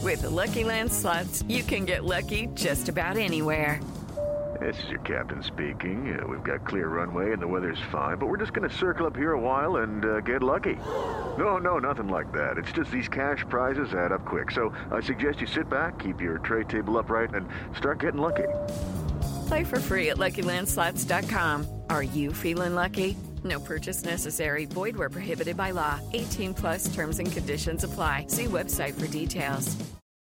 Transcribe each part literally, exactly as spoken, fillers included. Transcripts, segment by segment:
With the Lucky Land Slots, you can get lucky just about anywhere. This is your captain speaking. Uh, we've got clear runway and the weather's fine, but we're just going to circle up here a while and uh, get lucky. No, no, nothing like that. It's just these cash prizes add up quick. So I suggest you sit back, keep your tray table upright, and start getting lucky. Play for free at Lucky Land Slots dot com. Are you feeling lucky? No purchase necessary. Void where prohibited by law. eighteen plus terms and conditions apply. See website for details.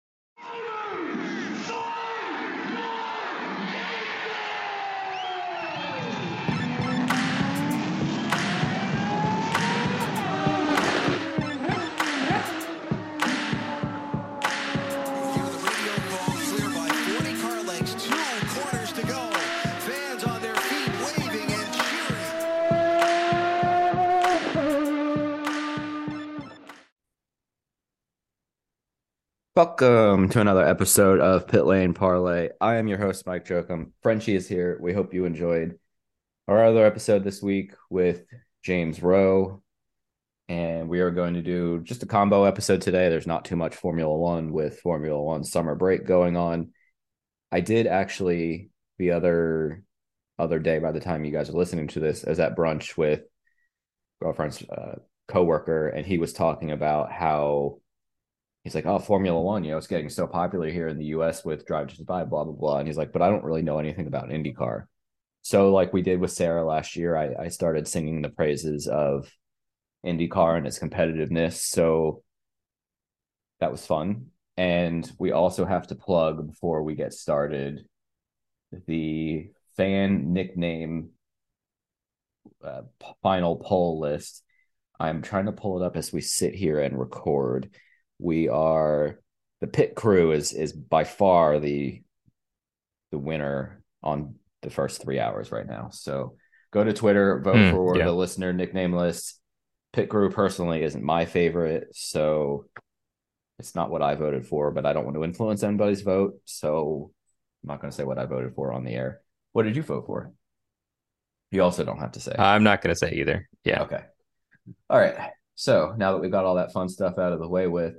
Welcome to another episode of Pit Lane Parlay. I am your host, Mike Jokum. Frenchie is here. We hope you enjoyed our other episode this week with James Rowe. And we are going to do just a combo episode today. There's not too much Formula One with Formula One summer break going on. I did actually the other other day, by the time you guys are listening to this, I was at brunch with girlfriend's uh, coworker, and he was talking about how he's like, oh, Formula One, you know, it's getting so popular here in the U S with Drive to Survive, blah, blah, blah. And he's like, but I don't really know anything about IndyCar. So like we did with Sarah last year, I, I started singing the praises of IndyCar and its competitiveness. So that was fun. And we also have to plug, before we get started, the fan nickname uh, final poll list. I'm trying to pull it up as we sit here and record. We are the pit crew is is by far the the winner on the first three hours right now. So go to Twitter, vote mm, for yeah. the listener nickname list. Pit crew personally isn't my favorite, so it's not what I voted for, but I don't want to influence anybody's vote, so I'm not going to say what I voted for on the air. What did you vote for? You also don't have to say. Uh, I'm not going to say either. Yeah. Okay. All right. So now that we got all that fun stuff out of the way with,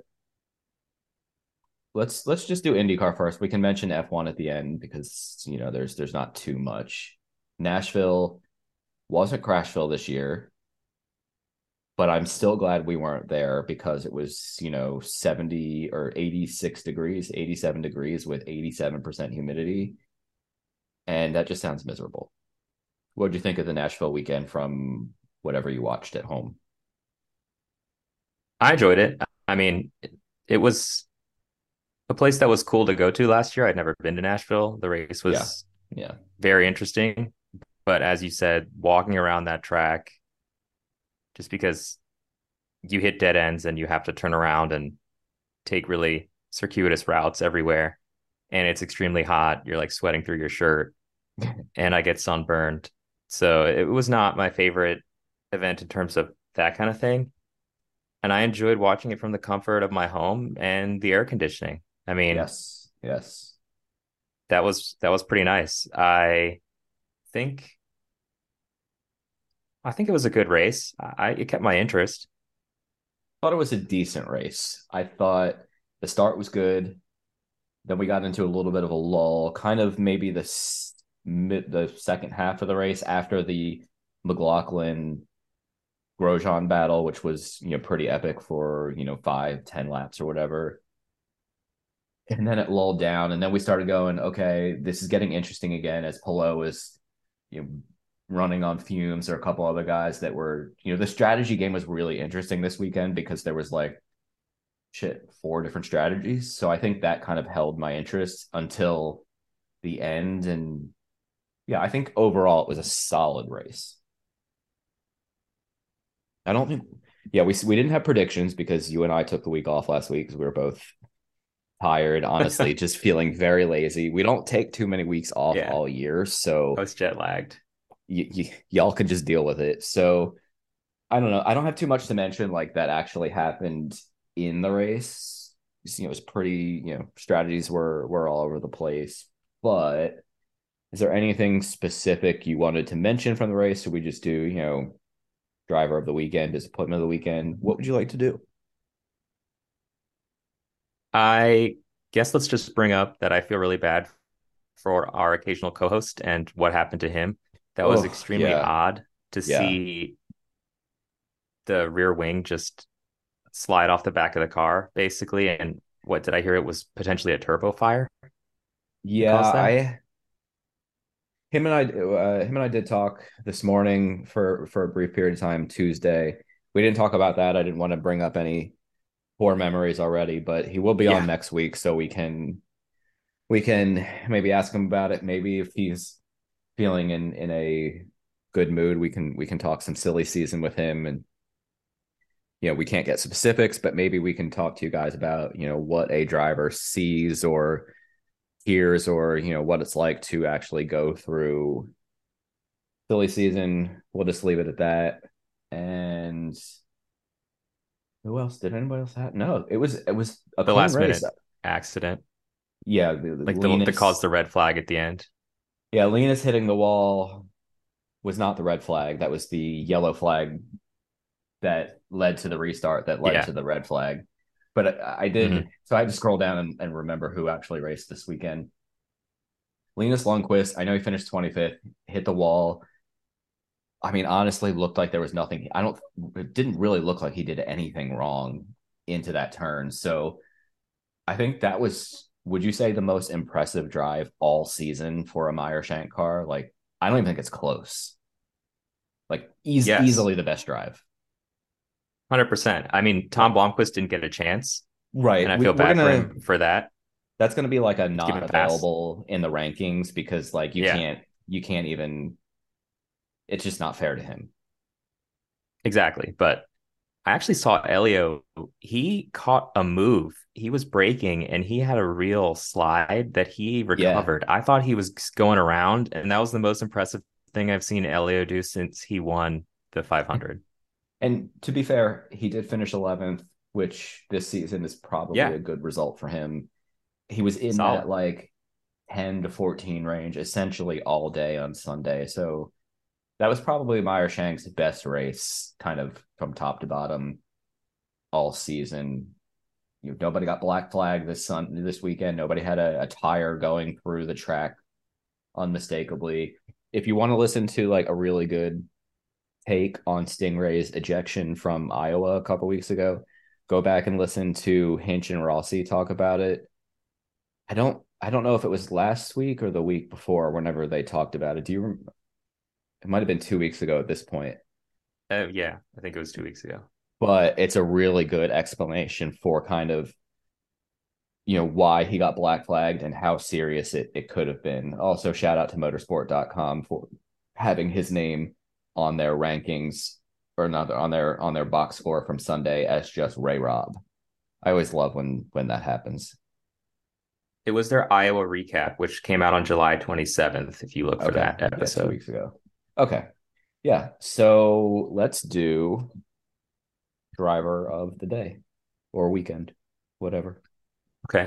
let's let's just do IndyCar first. We can mention F one at the end because, you know, there's there's not too much. Nashville wasn't Crashville this year, but I'm still glad we weren't there because it was, you know, seventy or eighty-six degrees, eighty-seven degrees with eighty-seven percent humidity. And that just sounds miserable. What did you think of the Nashville weekend from whatever you watched at home? I enjoyed it. I mean, it, it was a place that was cool to go to last year. I'd never been to Nashville. The race was yeah, yeah. very interesting. But as you said, walking around that track, just because you hit dead ends and you have to turn around and take really circuitous routes everywhere, and it's extremely hot, you're like sweating through your shirt, and I get sunburned. So it was not my favorite event in terms of that kind of thing. And I enjoyed watching it from the comfort of my home and the air conditioning. I mean, yes, yes, that was that was pretty nice. I think, I think it was a good race. I it kept my interest. I thought it was a decent race. I thought the start was good. Then we got into a little bit of a lull, kind of maybe the mid the second half of the race after the McLaughlin Grosjean battle, which was, you know, pretty epic for, you know, five, ten laps or whatever. And then it lulled down, and then we started going, okay, this is getting interesting again as Palou is, you know, running on fumes, or a couple other guys that were, you know, the strategy game was really interesting this weekend because there was like shit, four different strategies. So I think that kind of held my interest until the end. And yeah, I think overall it was a solid race. I don't think, yeah, we we didn't have predictions because you and I took the week off last week because we were both tired, honestly, just feeling very lazy. We don't take too many weeks off yeah. all year, so I was jet lagged. Y- y- y'all could just deal with it. So I don't know. I don't have too much to mention like that actually happened in the race. You know, it was pretty, you know, strategies were were all over the place. But is there anything specific you wanted to mention from the race? Or we just do, you know, driver of the weekend, disappointment of the weekend? What would you like to do? I guess let's just bring up that I feel really bad for our occasional co-host and what happened to him. That was Oh, extremely yeah. odd to Yeah. see the rear wing just slide off the back of the car, basically. And what did I hear? It was potentially a turbo fire that Yeah, caused that. I him and I uh, him and I did talk this morning for for a brief period of time Tuesday. We didn't talk about that. I didn't want to bring up any poor memories already, but he will be on Yeah, next week, so we can we can maybe ask him about it. Maybe if he's feeling in in a good mood, we can we can talk some silly season with him. And you know, we can't get specifics, but maybe we can talk to you guys about, you know, what a driver sees or hears, or, you know, what it's like to actually go through silly season. We'll just leave it at that. And who else? Did anybody else have? No, it was it was a the clean last race. minute accident, Yeah, the, the like the the caused Linus. the red flag at the end. Yeah, Linus hitting the wall was not the red flag. That was the yellow flag that led to the restart that led Yeah. to the red flag. But I, I Hmm. did, so I had to scroll down and, and remember who actually raced this weekend. Linus Lundqvist, I know he finished twenty-fifth, hit the wall. I mean, honestly, looked like there was nothing. I don't, it didn't really look like he did anything wrong into that turn. So I think that was, would you say, the most impressive drive all season for a Meyer Shank car? Like, I don't even think it's close. Like, eas- Yes, easily the best drive. one hundred percent. I mean, Yeah. Tom Blomqvist didn't get a chance, and Right. I We, feel we're bad for gonna him for that. that's gonna be like a Let's give not him a pass. available in the rankings, because like you Yeah, can't you can't even, it's just not fair to him. exactly. But I actually saw Elio. He caught a move. He was braking and he had a real slide that he Yeah. recovered. I thought he was going around, and that was the most impressive thing I've seen Elio do since he won the five hundred. And to be fair, he did finish eleventh, which this season is probably Yeah, a good result for him. He was in that solid. like ten to fourteen range essentially all day on Sunday. So that was probably Meyer Shank's best race, kind of from top to bottom all season. You know, nobody got black flag this sun this weekend. Nobody had a, a tire going through the track unmistakably. If you want to listen to like a really good take on Stingray's ejection from Iowa a couple weeks ago, go back and listen to Hinch and Rossi talk about it. I don't I don't know if it was last week or the week before, whenever they talked about it. Do you remember? It might have been two weeks ago at this point, Uh, yeah, I think it was two weeks ago. but it's a really good explanation for kind of, you know, why he got black flagged and how serious it, it could have been. Also, shout out to motorsport dot com for having his name on their rankings, or not on their on their box score from Sunday as just Ray Robb. I always love when when that happens. It was their Iowa recap, which came out on July twenty-seventh, if you look for Okay. that Yeah, two episode. weeks ago. Okay. Yeah. So let's do driver of the day or weekend, whatever. Okay.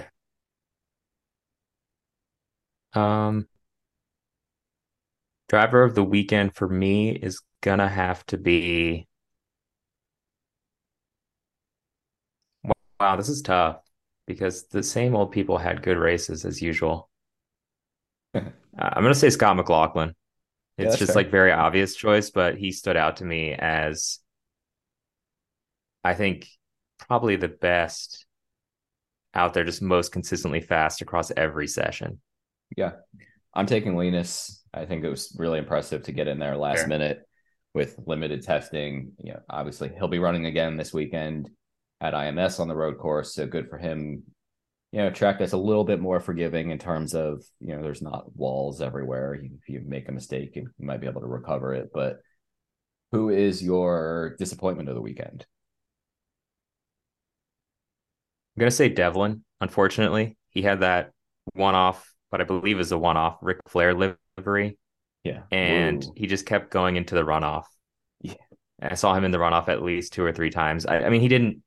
Um, driver of the weekend for me is gonna have to be, wow, this is tough because the same old people had good races as usual. Yeah, Uh, I'm gonna say Scott McLaughlin. It's that's just like fair. very obvious choice, but he stood out to me as I think probably the best out there, just most consistently fast across every session. Yeah. I'm taking Linus. I think it was really impressive to get in there last Fair. minute with limited testing. You know, obviously he'll be running again this weekend at I M S on the road course. So good for him. You know, track that's a little bit more forgiving in terms of, you know, there's not walls everywhere. If you make a mistake, you might be able to recover it. But who is your disappointment of the weekend? I'm gonna say Devlin. Unfortunately, he had that one-off, what I believe is a one-off Ric Flair livery, Yeah. and Woo. he just kept going into the runoff. Yeah. I saw him in the runoff at least two or three times. I, I mean, he didn't.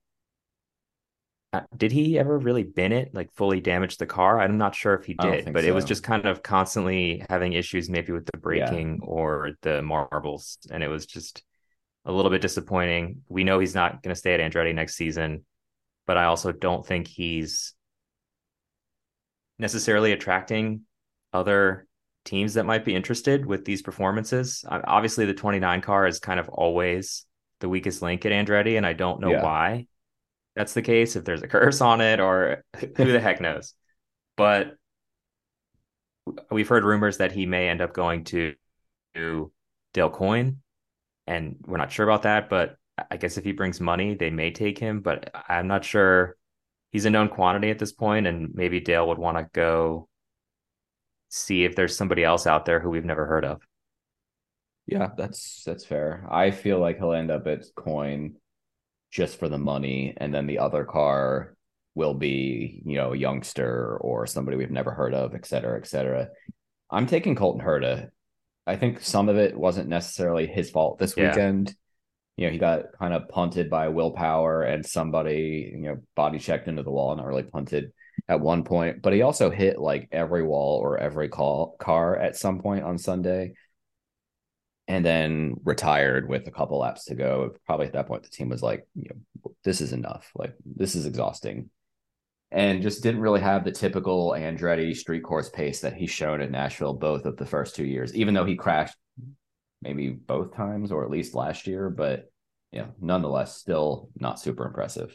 Uh, did he ever really bin it, like fully damage the car? I'm not sure if he I don't did, think but it was so. just kind of constantly having issues, maybe with the Yeah. braking or the marbles, and it was just a little bit disappointing. We know he's not going to stay at Andretti next season. but I also don't think he's necessarily attracting other teams that might be interested with these performances. Obviously, the twenty-nine car is kind of always the weakest link at Andretti, and I don't know Yeah. why that's the case, if there's a curse on it or who the heck knows. But we've heard rumors that he may end up going to, to Dale Coyne, and we're not sure about that, but I guess if he brings money, they may take him, but I'm not sure. He's a known quantity at this point, and maybe Dale would want to go see if there's somebody else out there who we've never heard of. Yeah, that's that's fair. I feel like he'll end up at Coyne just for the money, and then the other car will be, you know, a youngster or somebody we've never heard of, et cetera, et cetera. I'm taking Colton Herta. I think some of it wasn't necessarily his fault this Yeah. weekend. You know, he got kind of punted by willpower and somebody, you know, body checked into the wall, not really punted at one point, but he also hit like every wall or every call, car at some point on Sunday, and then retired with a couple laps to go. Probably at that point, the team was like, you know, this is enough. Like, this is exhausting. And just didn't really have the typical Andretti street course pace that he's shown at Nashville both of the first two years, even though he crashed maybe both times or at least last year. But, yeah, nonetheless, still not super impressive.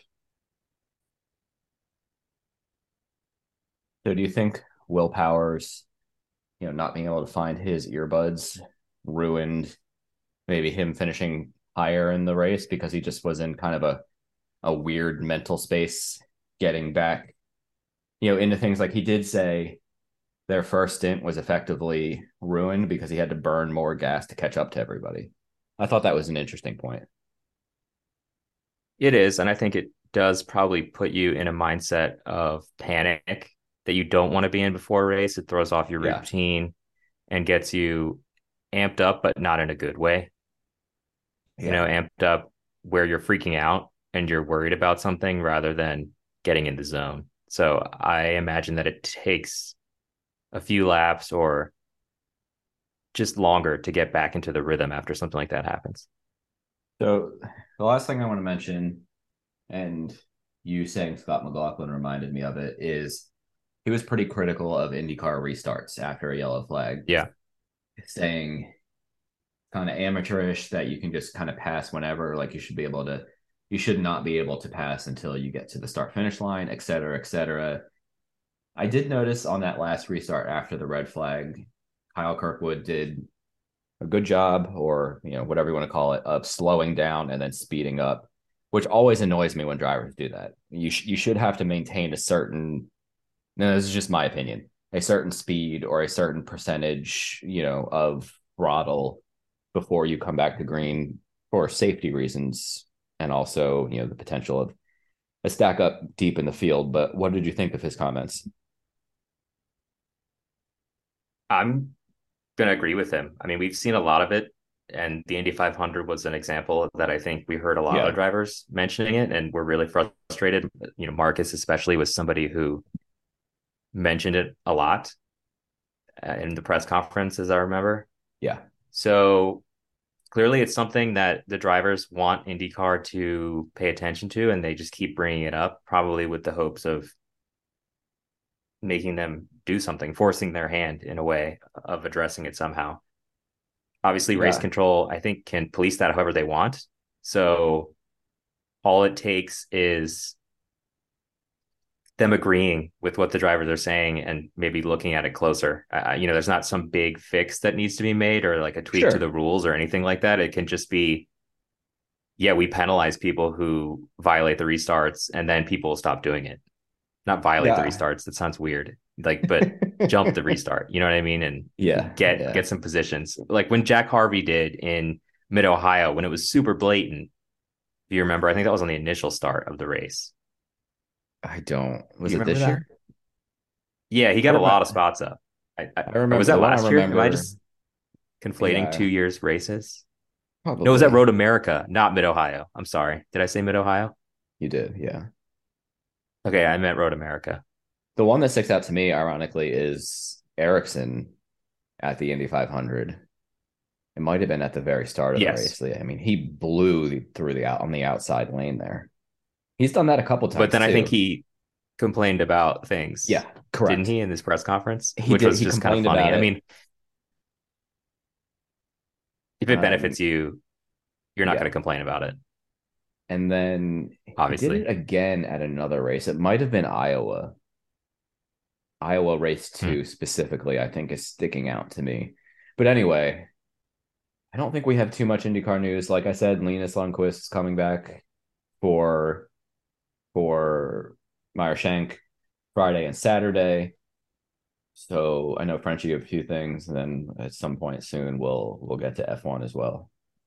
So do you think Will Powers, you know, not being able to find his earbuds ruined maybe him finishing higher in the race because he just was in kind of a, a weird mental space getting back, you know, into things? Like, he did say their first stint was effectively ruined because he had to burn more gas to catch up to everybody. I thought that was an interesting point. It is, and I think it does probably put you in a mindset of panic that you don't want to be in before a race. It throws off your Yeah. routine and gets you amped up, but not in a good way. Yeah. You know, amped up where you're freaking out and you're worried about something rather than getting in the zone. So I imagine that it takes a few laps or just longer to get back into the rhythm after something like that happens. So the last thing I want to mention, and you saying Scott McLaughlin reminded me of it, is he was pretty critical of IndyCar restarts after a yellow flag. Yeah. Saying kind of amateurish that you can just kind of pass whenever, like you should be able to, you should not be able to pass until you get to the start finish line, et cetera, et cetera. I did notice on that last restart after the red flag, Kyle Kirkwood did a good job, or, you know, whatever you want to call it, of slowing down and then speeding up, which always annoys me when drivers do that. You, sh- you should have to maintain a certain, no, this is just my opinion, a certain speed or a certain percentage, you know, of throttle before you come back to green for safety reasons, and also, you know, the potential of a stack up deep in the field. But what did you think of his comments? I'm going to agree with him. I mean, we've seen a lot of it, and the Indy five hundred was an example that I think we heard a lot Yeah. of drivers mentioning it, and we're really frustrated. You know, Marcus especially was somebody who mentioned it a lot uh, in the press conference, as I remember. Yeah. So clearly it's something that the drivers want IndyCar to pay attention to, and they just keep bringing it up, probably with the hopes of making them do something, forcing their hand in a way of addressing it somehow. Obviously, Yeah. race control, I think, can police that however they want. So all it takes is them agreeing with what the drivers are saying and maybe looking at it closer. Uh, you know, there's not some big fix that needs to be made or like a tweak Sure. to the rules or anything like that. It can just be, yeah, we penalize people who violate the restarts, and then people will stop doing it. Not violate Yeah. the restarts. That sounds weird. Like, but jump the restart. You know what I mean? And Yeah. get Yeah. get some positions. Like when Jack Harvey did in Mid Ohio, when it was super blatant. If you remember, I think that was on the initial start of the race. I don't. Was Do you it this remember that? year? Yeah, he got I a lot remember- of spots up. I, I, I remember or was that the one I last year? Am I remember- just conflating Yeah. two years races? Probably. No, it was at Road America, not Mid Ohio. I'm sorry. Did I say Mid Ohio? You did, yeah. Okay, I meant Road America. The one that sticks out to me, ironically, is Ericsson at the Indy five hundred. It might have been at the very start of Yes. the race. I mean, he blew the, through the out on the outside lane there. He's done that a couple times, but then too. I think he complained about things. Yeah, correct. Didn't he in this press conference? He Which did. was He just kind of complained funny. about I it. mean, if it Um, benefits you, you're not yeah. going to complain about it. And then he Obviously. did it again at another race. It might have been Iowa. Iowa race two Hmm. specifically, I think, is sticking out to me. But anyway, I don't think we have too much IndyCar news. Like I said, Linus Lundqvist is coming back for for Meyer Shank Friday and Saturday. So I know Frenchie have a few things, and then at some point soon we'll we'll get to F one as well.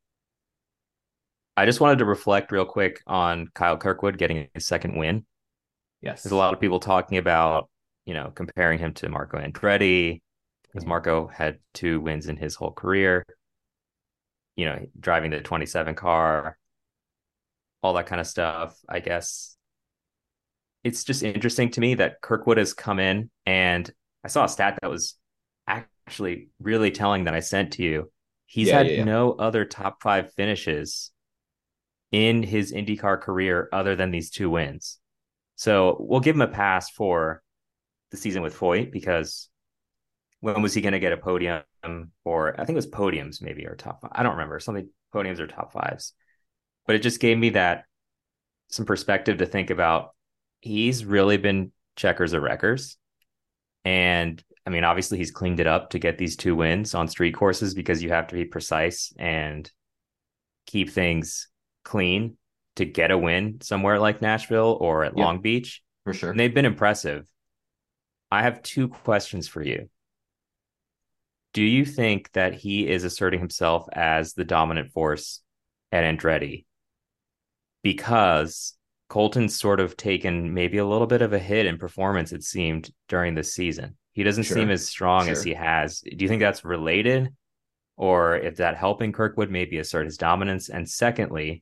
I just wanted to reflect real quick on Kyle Kirkwood getting his second win. Yes. There's a lot of people talking about, you know, comparing him to Marco Andretti, because Mhm. Marco had two wins in his whole career, you know, driving the twenty-seven car, all that kind of stuff. I guess it's just interesting to me that Kirkwood has come in, and I saw a stat that was actually really telling that I sent to you. He's Yeah, had yeah, yeah. no other top five finishes in his IndyCar career other than these two wins. So we'll give him a pass for the season with Foyt, because when was he going to get a podium? Or I think it was podiums, maybe, or top five. I don't remember, something podiums or top fives. But it just gave me that some perspective to think about. He's really been checkers of wreckers. And I mean, obviously he's cleaned it up to get these two wins on street courses, because you have to be precise and keep things clean to get a win somewhere like Nashville or at Yep. Long Beach. For sure. And they've been impressive. I have two questions for you. Do you think that he is asserting himself as the dominant force at Andretti? Because Colton's sort of taken maybe a little bit of a hit in performance, it seemed, during the season. He doesn't Sure. seem as strong Sure. as he has. Do you think that's related? Or if that helping Kirkwood maybe assert his dominance? And secondly,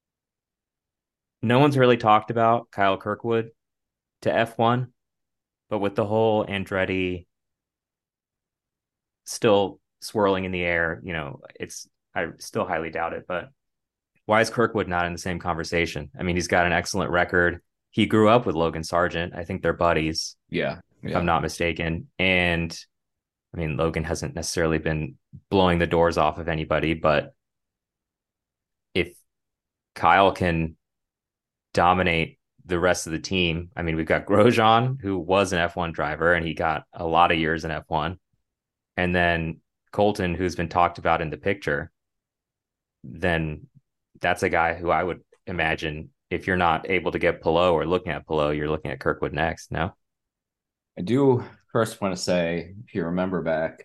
no one's really talked about Kyle Kirkwood to F one, but with the whole Andretti still swirling in the air, you know, it's, I still highly doubt it, but why is Kirkwood not in the same conversation? I mean, he's got an excellent record. He grew up with Logan Sargent. I think they're buddies, Yeah. if Yeah. I'm not mistaken. And I mean, Logan hasn't necessarily been blowing the doors off of anybody, but if Kyle can dominate the rest of the team, I mean, we've got Grosjean, who was an F one driver, and he got a lot of years in F one. And then Colton, who's been talked about in the picture, then that's a guy who I would imagine, if you're not able to get Palou or looking at Palou, you're looking at Kirkwood next. No? I do first want to say, if you remember back,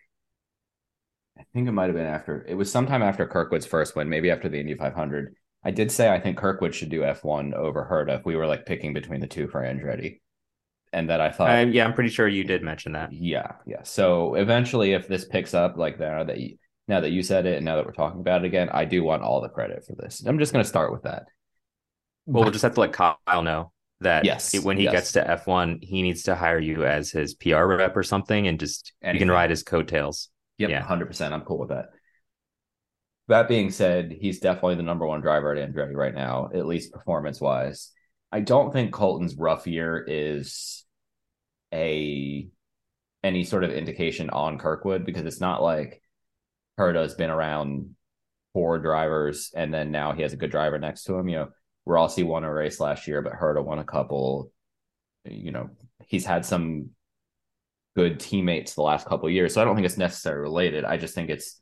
I think it might have been after, it was sometime after Kirkwood's first win, maybe after the Indy five hundred. I did say I think Kirkwood should do F one over Herta if we were like picking between the two for Andretti. And that I thought, I, yeah, I'm pretty sure you did mention that. yeah, yeah. So eventually, if this picks up, like now that you, now that you said it, and now that we're talking about it again, I do want all the credit for this. I'm just going to start with that. Well, we'll just have to let Kyle know that Yes, it, when he yes. gets to F one, he needs to hire you as his P R rep or something, and just you Anything. can ride his coattails. Yep, Yeah. one hundred percent. I'm cool with that. That being said, he's definitely the number one driver at Andretti right now, at least performance wise. I don't think Colton's rough year is a any sort of indication on Kirkwood, because it's not like Herta's been around four drivers and then now he has a good driver next to him. You know, Rossi won a race last year, but Herta won a couple. You know, he's had some good teammates the last couple of years. So I don't think it's necessarily related. I just think it's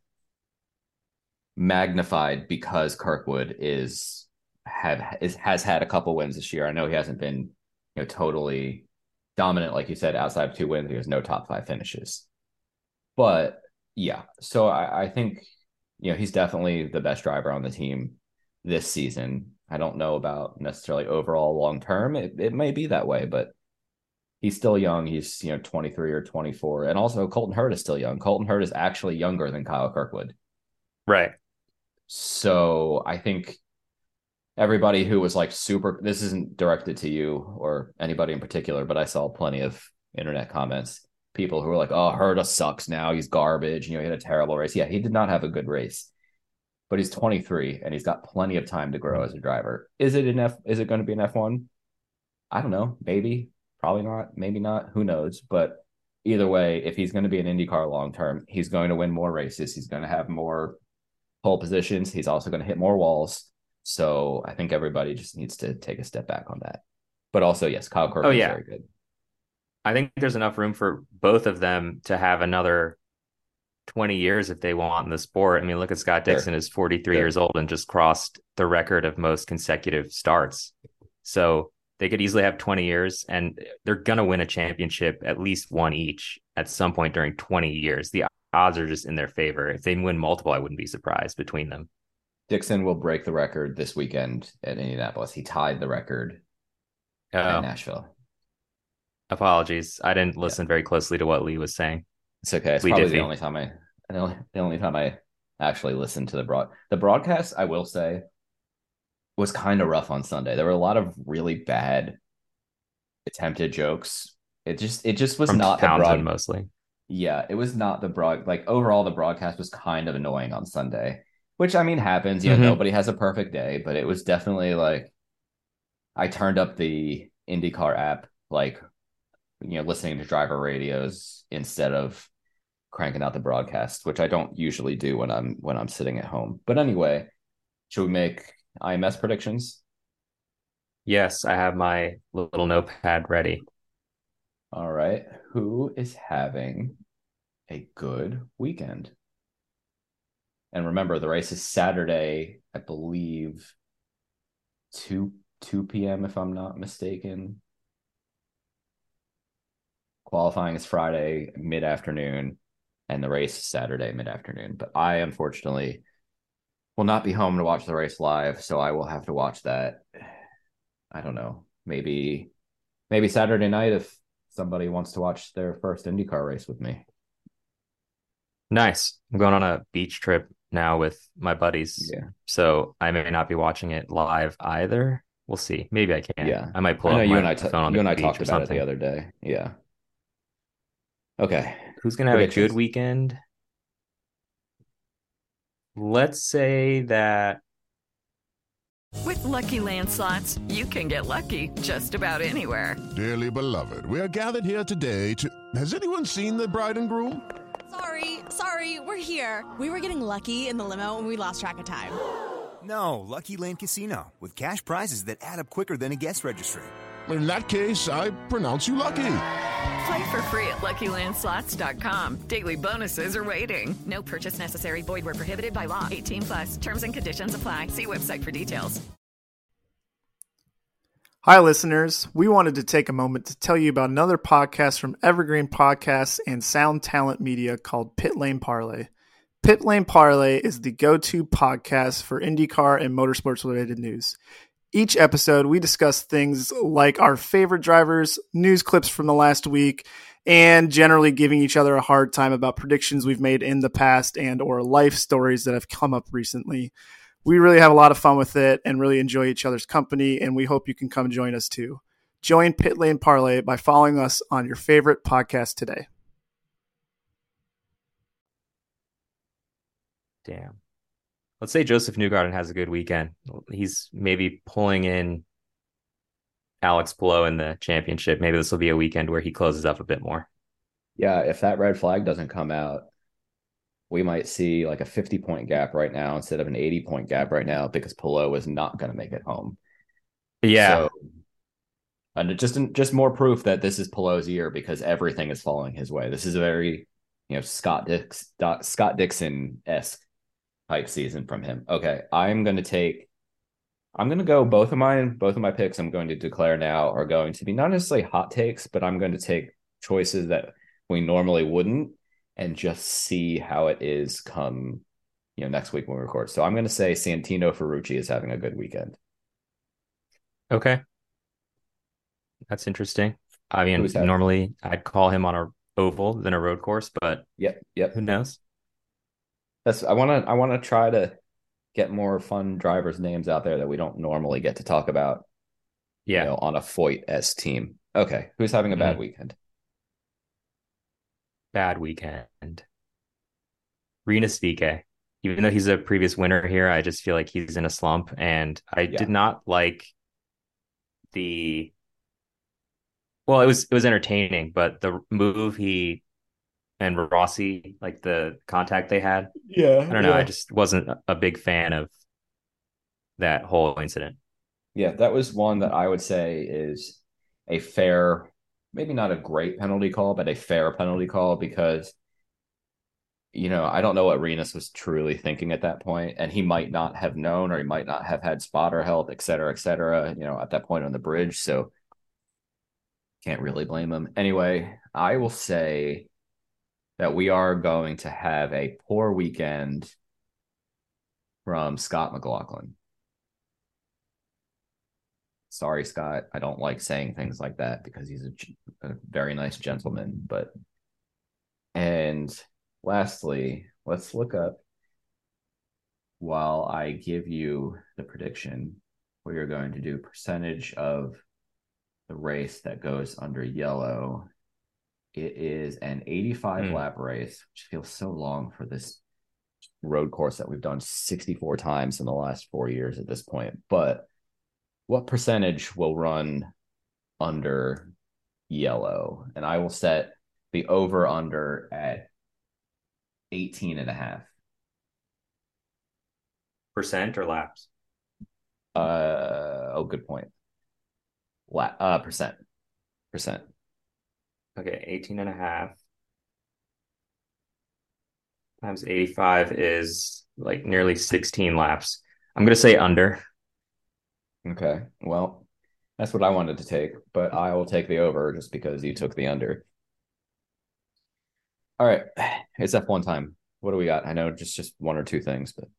magnified because Kirkwood is have is has had a couple wins this year. I know he hasn't been, you know, totally dominant, like you said, outside of two wins. He has no top five finishes. But yeah, so I, I think, you know, he's definitely the best driver on the team this season. I don't know about necessarily overall long term. It it may be that way, but he's still young. He's, you know, twenty-three or twenty-four. And also Colton Herta is still young. Colton Herta is actually younger than Kyle Kirkwood. Right. So I think everybody who was like super, this isn't directed to you or anybody in particular, but I saw plenty of internet comments. People who were like, oh, Herta sucks now. He's garbage. You know, he had a terrible race. Yeah, he did not have a good race, but he's twenty-three and he's got plenty of time to grow as a driver. Is it an F? Is it going to be an F one? I don't know, maybe, probably not, maybe not, who knows? But either way, if he's going to be an IndyCar long term, he's going to win more races. He's going to have more pole positions. He's also going to hit more walls. So I think everybody just needs to take a step back on that. But also, yes, Kyle Kirk Oh, is yeah. very good. I think there's enough room for both of them to have another twenty years if they want in the sport. I mean, look at Scott Dixon, Sure. is forty-three Sure. years old and just crossed the record of most consecutive starts. So they could easily have twenty years, and they're going to win a championship, at least one each, at some point during twenty years. The odds are just in their favor. If they win multiple, I wouldn't be surprised between them. Dixon will break the record this weekend at Indianapolis. He tied the record Oh, at Nashville. apologies. I didn't listen yeah. very closely to what Lee was saying. It's okay. It's Lee probably Diffie. the only time I the only, the only time I actually listened to the broad the broadcast, I will say, was kind of rough on Sunday. There were a lot of really bad attempted jokes. It just it just was From not Townsend, the broad mostly. Yeah, it was not the broad like overall the broadcast was kind of annoying on Sunday. Which I mean happens, you know, mm-hmm. Nobody has a perfect day, but it was definitely like I turned up the IndyCar app, like, you know, listening to driver radios instead of cranking out the broadcast, which I don't usually do when I'm when I'm sitting at home. But anyway, should we make I M S predictions? Yes, I have my little notepad ready. All right. Who is having a good weekend? And remember, the race is Saturday, I believe, two p.m. if I'm not mistaken. Qualifying is Friday mid-afternoon, and the race is Saturday mid-afternoon. But I, unfortunately, will not be home to watch the race live, so I will have to watch that. I don't know, maybe, maybe Saturday night if somebody wants to watch their first IndyCar race with me. Nice. I'm going on a beach trip now with my buddies. Yeah. So I may not be watching it live either. We'll see. Maybe I can. Yeah. I might pull I know up you my and I t- phone on you the and I beach talked or about something. it the other day. Yeah. Okay. Who's going to have a good weekend? Let's say that with Lucky Land Slots, you can get lucky just about anywhere. Dearly beloved, we are gathered here today to... Has anyone seen the bride and groom? Sorry, sorry, we're here. We were getting lucky in the limo and we lost track of time. No, Lucky Land Casino, with cash prizes that add up quicker than a guest registry. In that case, I pronounce you lucky. Play for free at Lucky Land Slots dot com. Daily bonuses are waiting. No purchase necessary. Void where prohibited by law. eighteen plus. Terms and conditions apply. See website for details. Hi, listeners. We wanted to take a moment to tell you about another podcast from Evergreen Podcasts and Sound Talent Media called Pit Lane Parlay. Pit Lane Parlay is the go-to podcast for IndyCar and motorsports-related news. Each episode, we discuss things like our favorite drivers, news clips from the last week, and generally giving each other a hard time about predictions we've made in the past and or life stories that have come up recently. We really have a lot of fun with it and really enjoy each other's company, and we hope you can come join us too. Join Pit Lane Parlay by following us on your favorite podcast today. Damn. Let's say Joseph Newgarden has a good weekend. He's maybe pulling in Alex Palou in the championship. Maybe this will be a weekend where he closes up a bit more. Yeah, if that red flag doesn't come out, we might see like a fifty-point gap right now instead of an eighty-point gap right now because Palou is not going to make it home. Yeah. So, and just just more proof that this is Palou's year because everything is falling his way. This is a very, you know, Scott Dix, Scott Dixon-esque type season from him. Okay, I'm going to take, I'm going to go both of mine, both of my picks I'm going to declare now are going to be not necessarily hot takes, but I'm going to take choices that we normally wouldn't and just see how it is come, you know, next week when we record. So I'm going to say Santino Ferrucci is having a good weekend. Okay. That's interesting. I mean, normally I'd call him on a oval than a road course, but yep, yep. Who knows? That's I want to I want to try to get more fun drivers' names out there that we don't normally get to talk about. Yeah, you know, on a Foyt-esque team. Okay, who's having a bad mm-hmm. weekend? Bad weekend. Rinus VeeKay. Even though he's a previous winner here, I just feel like he's in a slump, and I yeah. did not like the Well, it was it was entertaining, but the move he and Rossi, like the contact they had, Yeah, I don't know. I yeah. just wasn't a big fan of that whole incident. Yeah, that was one that I would say is a fair, maybe not a great penalty call, but a fair penalty call because, you know, I don't know what Renus was truly thinking at that point, and he might not have known or he might not have had spotter help, et cetera, et cetera, you know, at that point on the bridge. So can't really blame him. Anyway, I will say that we are going to have a poor weekend from Scott McLaughlin. Sorry, Scott. I don't like saying things like that because he's a, a very nice gentleman. But, and lastly, let's look up while I give you the prediction. We are going to do percentage of the race that goes under yellow. It is an eighty-five mm. lap race, which feels so long for this road course that we've done sixty-four times in the last four years at this point. But what percentage will run under yellow? And I will set the over under at eighteen and a half. Percent or laps? Uh, oh, good point. La- uh, percent. Percent. Okay, eighteen and a half times eighty-five is like nearly sixteen laps. I'm going to say under. Okay, well, that's what I wanted to take, but I will take the over just because you took the under. All right, it's F one time. What do we got? I know just just one or two things, but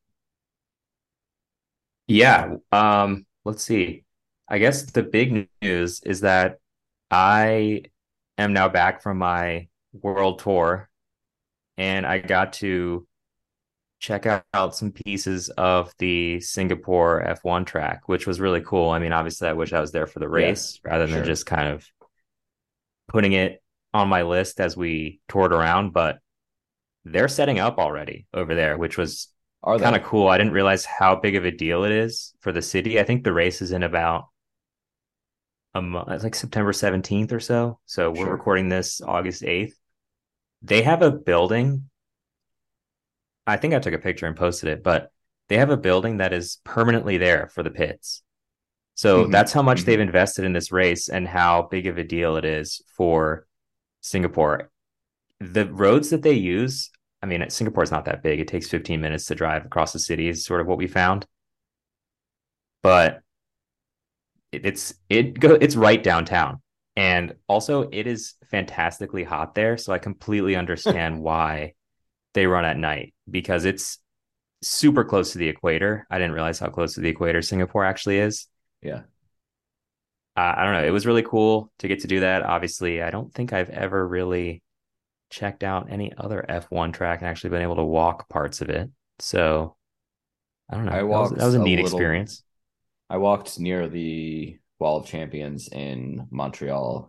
yeah. Um, let's see. I guess the big news is that I am now back from my world tour, and I got to check out, out some pieces of the Singapore F one track, which was really cool. I mean, obviously, I wish I was there for the race yeah, rather than sure. just kind of putting it on my list as we toured around. But they're setting up already over there, which was kind of cool. I didn't realize how big of a deal it is for the city. I think the race is in about a month, it's like September seventeenth or so. So we're sure. recording this August eighth. They have a building. I think I took a picture and posted it, but they have a building that is permanently there for the pits. So mm-hmm. that's how much mm-hmm. they've invested in this race and how big of a deal it is for Singapore. The roads that they use, I mean, Singapore is not that big. It takes fifteen minutes to drive across the city is sort of what we found. But it, it's it go it's right downtown. And also it is fantastically hot there. So I completely understand why they run at night because it's super close to the equator. I didn't realize how close to the equator Singapore actually is. Yeah. Uh, I don't know. It was really cool to get to do that. Obviously, I don't think I've ever really checked out any other F one track and actually been able to walk parts of it. So I don't know. I walked that was, that was a neat a little, experience. I walked near the Wall of Champions in Montreal.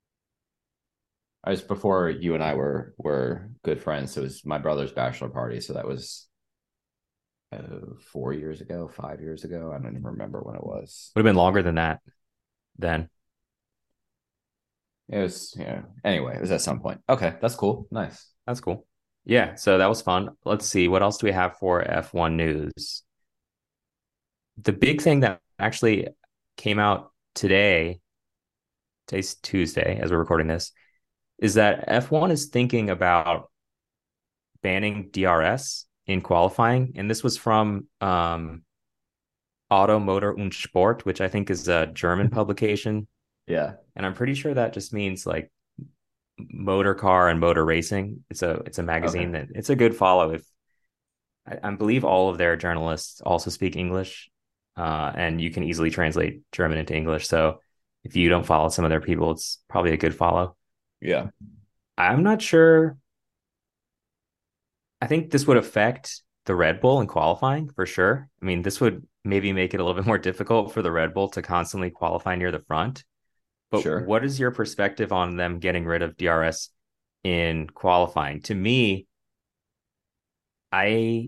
I was before you and I were were good friends. So it was my brother's bachelor party. So that was uh, four years ago, five years ago. I don't even remember when it was. Would have been longer than that then. It was, yeah. Anyway, it was at some point. Okay, that's cool. Nice. That's cool. Yeah, so that was fun. Let's see. What else do we have for F one news? The big thing that actually came out today, today's Tuesday as we're recording this, is that F one is thinking about banning D R S in qualifying. And this was from um, Auto Motor und Sport, which I think is a German publication. Yeah. And I'm pretty sure that just means like motor car and motor racing. It's a it's a magazine okay. that it's a good follow. If I, I believe all of their journalists also speak English, uh, and you can easily translate German into English. So if you don't follow some of their people, it's probably a good follow. Yeah. I'm not sure. I think this would affect the Red Bull in qualifying for sure. I mean, this would maybe make it a little bit more difficult for the Red Bull to constantly qualify near the front. But sure. What is your perspective on them getting rid of D R S in qualifying? To me, I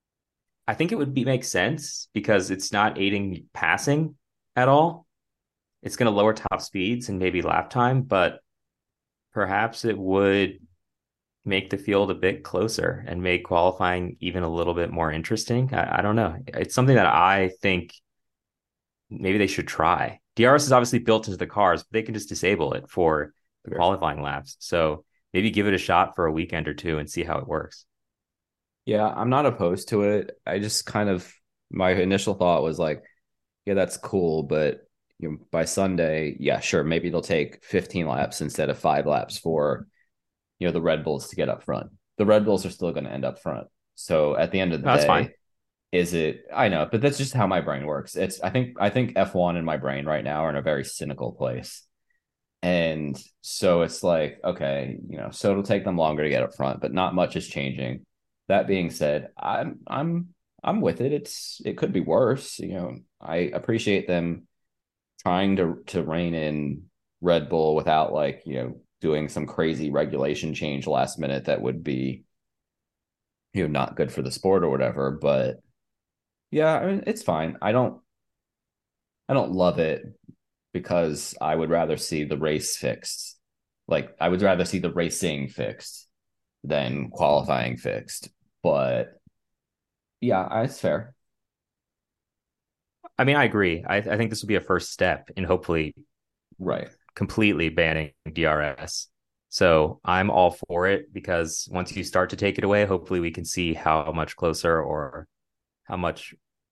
I think it would be make sense because it's not aiding passing at all. it's going to lower top speeds and maybe lap time, but perhaps it would make the field a bit closer and make qualifying even a little bit more interesting. I, I don't know. It's something that I think maybe they should try. D R S is obviously built into the cars, but they can just disable it for the sure. qualifying laps. So maybe give it a shot for a weekend or two and see how it works. Yeah, I'm not opposed to it. I just kind of, my initial thought was like, yeah, that's cool, but you know, by Sunday, yeah, sure, maybe they'll take fifteen laps instead of five laps for, you know, the Red Bulls to get up front. The Red Bulls are still going to end up front. So at the end of the no, day, that's fine. Is it, I know, but that's just how my brain works. It's, I think, I think F one and my brain right now are in a very cynical place. And so it's like, okay, you know, so it'll take them longer to get up front, but not much is changing. That being said, I'm, I'm, I'm with it. It's, it could be worse. You know, I appreciate them trying to, to rein in Red Bull without like, you know, doing some crazy regulation change last minute that would be, you know, not good for the sport or whatever. But yeah, I mean, it's fine. I don't, I don't love it because I would rather see the race fixed. Like I would rather see the racing fixed than qualifying fixed. But yeah, it's fair. I mean, I agree. I, I think this would be a first step in hopefully right completely banning D R S. So I'm all for it because once you start to take it away, hopefully we can see how much closer or how much,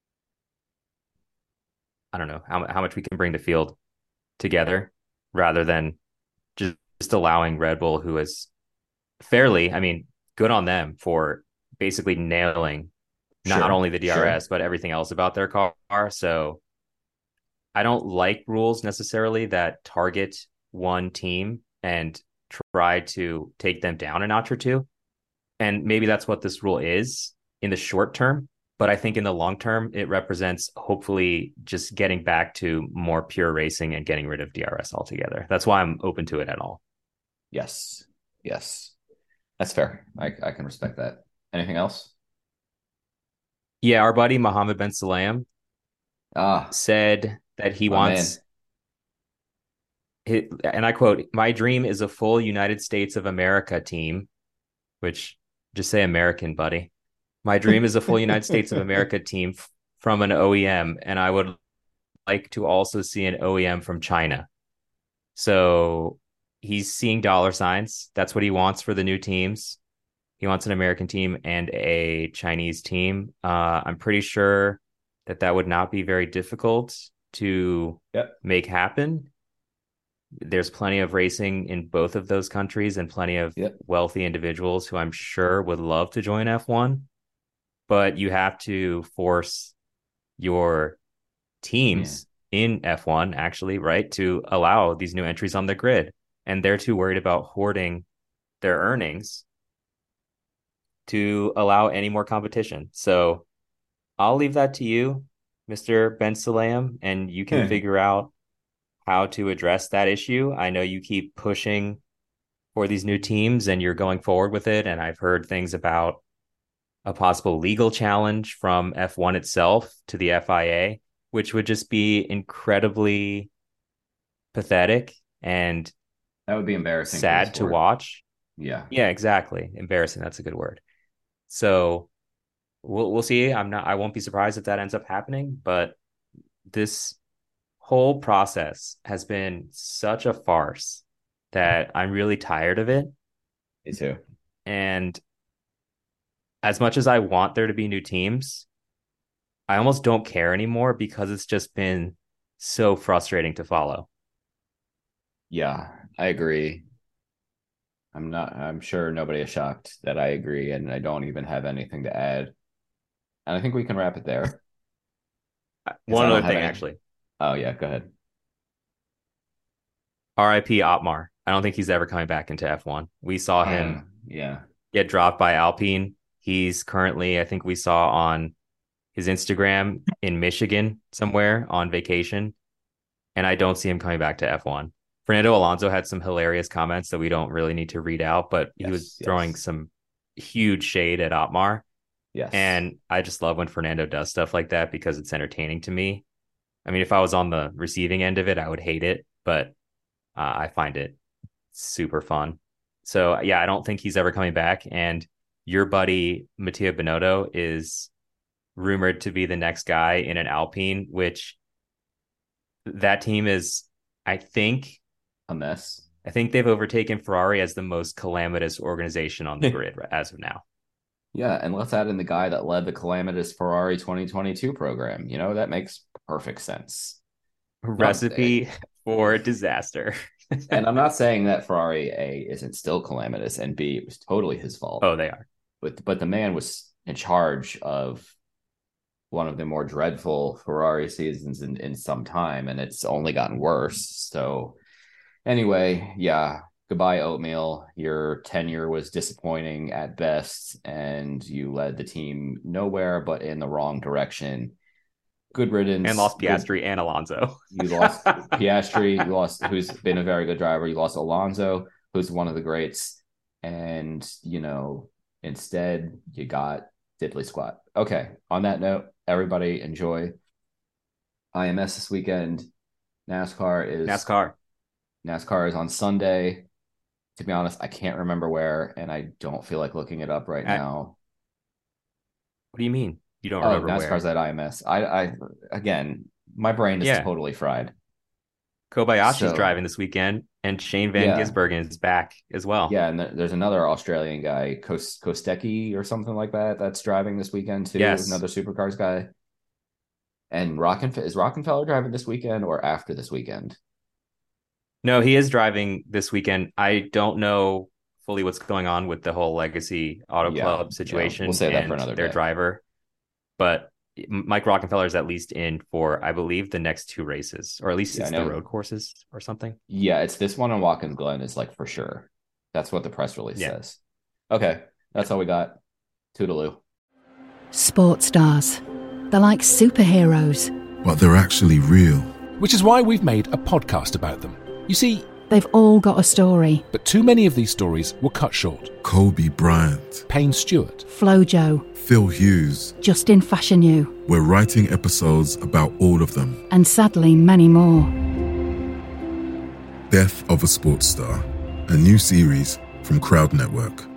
I don't know, how, how much we can bring the field together rather than just, just allowing Red Bull, who is fairly, I mean, good on them for basically nailing not sure, only the D R S, sure. but everything else about their car. So I don't like rules necessarily that target one team and try to take them down a notch or two. And maybe that's what this rule is in the short term. But I think in the long term, it represents hopefully just getting back to more pure racing and getting rid of D R S altogether. That's why I'm open to it at all. Yes. Yes. That's fair. I, I can respect that. Anything else? Yeah, our buddy Mohammed Ben Sulayem ah, said that he wants, his, and I quote, "My dream is a full United States of America team," which just say American, buddy. My dream is a full United States of America team f- from an O E M, and I would like to also see an O E M from China. So he's seeing dollar signs. That's what he wants for the new teams. He wants an American team and a Chinese team. Uh, I'm pretty sure that that would not be very difficult to yep. make happen. There's plenty of racing in both of those countries and plenty of yep. wealthy individuals who I'm sure would love to join F one. But you have to force your teams yeah. in F one, actually, right, to allow these new entries on the grid. And they're too worried about hoarding their earnings to allow any more competition. So I'll leave that to you, Mister Ben Sulayem, and you can figure out how to address that issue. I know you keep pushing for these new teams and you're going forward with it. And I've heard things about a possible legal challenge from F one itself to the F I A, which would just be incredibly pathetic and that would be embarrassing. Sad to watch. Yeah. Yeah, exactly. Embarrassing. That's a good word. So we'll we'll see. I'm not I won't be surprised if that ends up happening, but this whole process has been such a farce that I'm really tired of it. Me too. And as much as I want there to be new teams, I almost don't care anymore because it's just been so frustrating to follow. Yeah, I agree. I'm not, I'm sure nobody is shocked that I agree, and I don't even have anything to add. And I think we can wrap it there. One other thing, any... actually. Oh, yeah, go ahead. R I P Otmar. I don't think he's ever coming back into F one. We saw him uh, yeah. get dropped by Alpine. He's currently, I think we saw on his Instagram in Michigan somewhere on vacation. And I don't see him coming back to F one. Fernando Alonso had some hilarious comments that we don't really need to read out, but yes, he was yes. throwing some huge shade at Otmar. Yes. And I just love when Fernando does stuff like that because it's entertaining to me. I mean, if I was on the receiving end of it, I would hate it, but uh, I find it super fun. So yeah, I don't think he's ever coming back. And your buddy Mattia Binotto is rumored to be the next guy in an Alpine, which that team is, I think, a mess. I think they've overtaken Ferrari as the most calamitous organization on the grid as of now. Yeah, and let's add in the guy that led the calamitous Ferrari twenty twenty-two program. You know, that makes perfect sense. Recipe for disaster. And I'm not saying that Ferrari A isn't still calamitous and B, it was totally his fault. Oh, they are. But but the man was in charge of one of the more dreadful Ferrari seasons in, in some time, and it's only gotten worse. So anyway, yeah, goodbye, Oatmeal. Your tenure was disappointing at best, and you led the team nowhere but in the wrong direction. Good riddance. And lost Piastri good. and Alonso. You lost Piastri, you lost who's been a very good driver. You lost Alonso, who's one of the greats. And, you know, instead you got diddly squat. Okay, on that note, everybody enjoy I M S this weekend. NASCAR is NASCAR. NASCAR is on Sunday. To be honest, I can't remember where, and I don't feel like looking it up right At, now. What do you mean? You don't oh, remember NASCAR's where? at I M S. I, I again, my brain is yeah. totally fried. Kobayashi's so, driving this weekend, and Shane Van yeah. Gisbergen is back as well. Yeah, and there's another Australian guy, Kos- Kostecki or something like that, that's driving this weekend too. Yes. Another supercars guy. And Rockenf- is Rockenfeller driving this weekend or after this weekend? No, he is driving this weekend. I don't know fully what's going on with the whole Legacy Auto yeah, Club situation. Yeah. We'll say that and for another their day. driver. But Mike Rockenfeller is at least in for, I believe, the next two races, or at least yeah, it's the road courses or something. Yeah, it's this one on Watkins Glen is like for sure. That's what the press release yeah. says. Okay, that's all we got. Toodaloo. Sports stars. They're like superheroes. But they're actually real. Which is why we've made a podcast about them. You see, they've all got a story. But too many of these stories were cut short. Kobe Bryant. Payne Stewart. Flojo. Phil Hughes. Justin Fashanu. We're writing episodes about all of them. And sadly, many more. Death of a Sports Star. A new series from Crowd Network.